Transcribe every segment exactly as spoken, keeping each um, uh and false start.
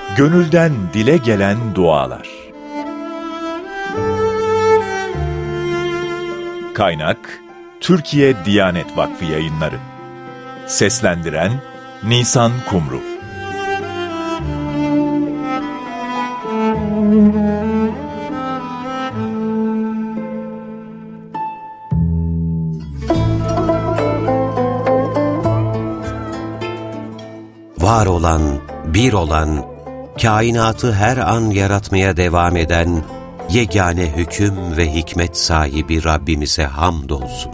Gönülden dile gelen dualar. Kaynak: Türkiye Diyanet Vakfı Yayınları. Seslendiren: Nisan Kumru. Var olan, bir olan, kainatı her an yaratmaya devam eden, yegane hüküm ve hikmet sahibi Rabbimize hamdolsun.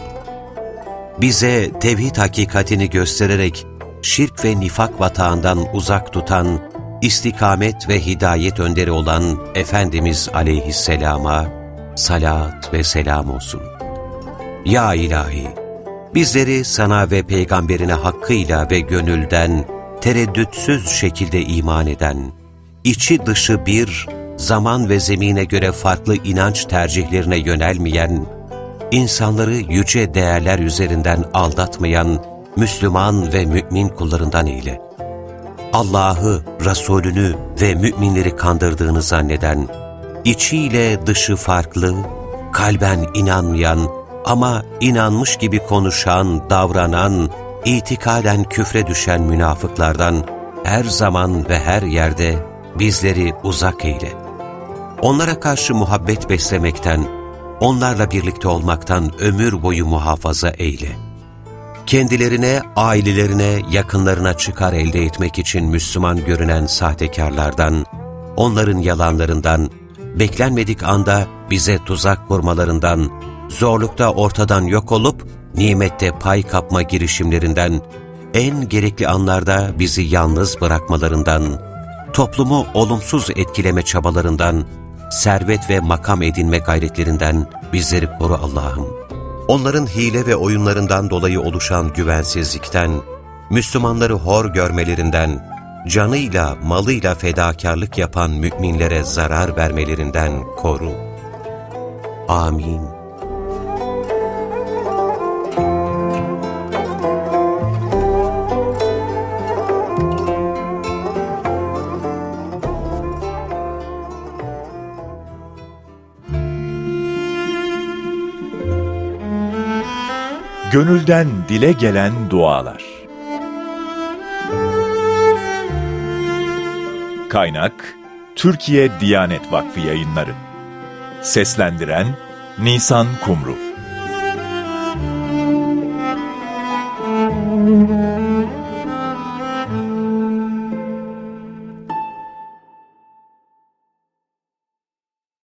Bize tevhid hakikatini göstererek şirk ve nifak batağından uzak tutan, istikamet ve hidayet önderi olan Efendimiz Aleyhisselam'a salat ve selam olsun. Ya ilahi, bizleri sana ve peygamberine hakkıyla ve gönülden, tereddütsüz şekilde iman eden, içi dışı bir, zaman ve zemine göre farklı inanç tercihlerine yönelmeyen, insanları yüce değerler üzerinden aldatmayan Müslüman ve mümin kullarından eyle. Allah'ı, Resulünü ve müminleri kandırdığını zanneden, içiyle dışı farklı, kalben inanmayan ama inanmış gibi konuşan, davranan, itikaden küfre düşen münafıklardan her zaman ve her yerde bizleri uzak eyle. Onlara karşı muhabbet beslemekten, onlarla birlikte olmaktan ömür boyu muhafaza eyle. Kendilerine, ailelerine, yakınlarına çıkar elde etmek için Müslüman görünen sahtekarlardan, onların yalanlarından, beklenmedik anda bize tuzak kurmalarından, zorlukta ortadan yok olup, nimette pay kapma girişimlerinden, en gerekli anlarda bizi yalnız bırakmalarından, toplumu olumsuz etkileme çabalarından, servet ve makam edinme gayretlerinden bizleri koru Allah'ım. Onların hile ve oyunlarından dolayı oluşan güvensizlikten, Müslümanları hor görmelerinden, canıyla, malıyla fedakarlık yapan müminlere zarar vermelerinden koru. Amin. Gönülden dile gelen dualar. Kaynak: Türkiye Diyanet Vakfı Yayınları. Seslendiren: Nisan Kumru.